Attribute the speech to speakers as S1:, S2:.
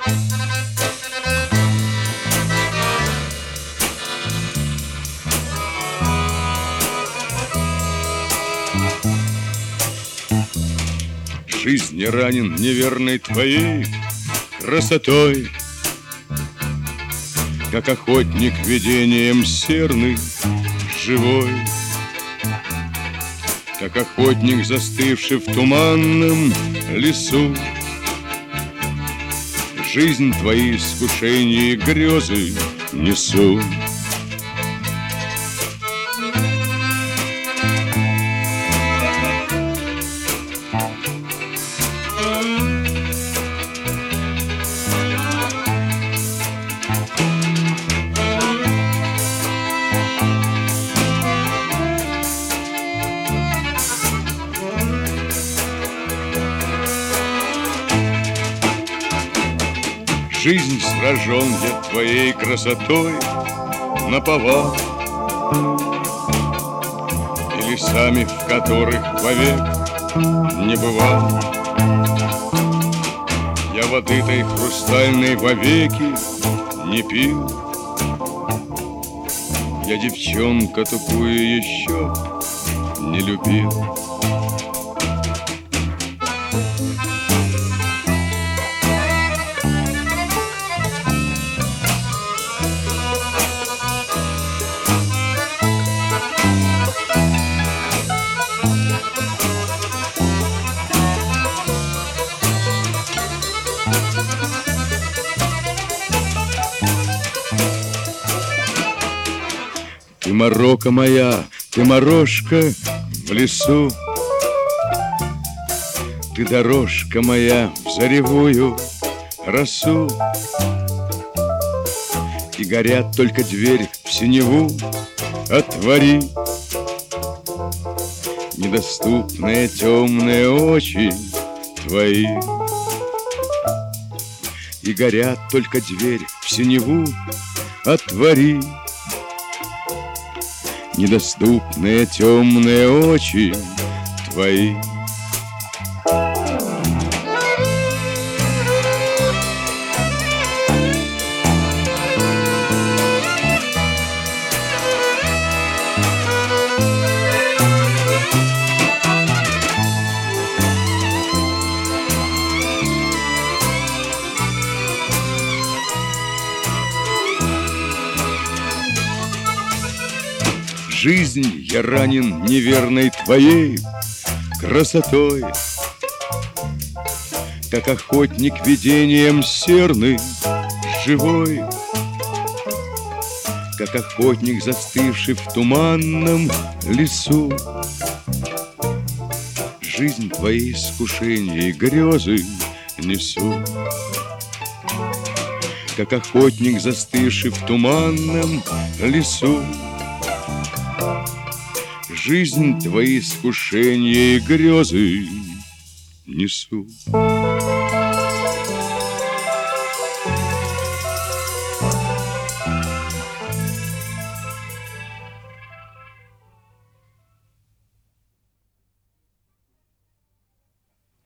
S1: Жизни ранен неверной твоей красотой, как охотник видением серный живой, как охотник, застывший в туманном лесу. Жизнь твои искушения и грезы несу. Жизнь сражен я твоей красотой наповал, и лесами, в которых вовек не бывал. Я воды той хрустальной вовеки не пил. Я девчонка тупую еще не любил. Ты морока моя, ты морожка в лесу, ты дорожка моя в заревую росу, и горят только дверь в синеву отвори. Недоступные темные очи твои, и горят только дверь в синеву отвори. Недоступные темные очи твои. Жизнь я ранен неверной твоей красотой, как охотник видением серный живой, как охотник, застывший в туманном лесу. Жизнь твои искушения и грезы несу, как охотник, застывший в туманном лесу. Жизнь твои искушения и грезы несу.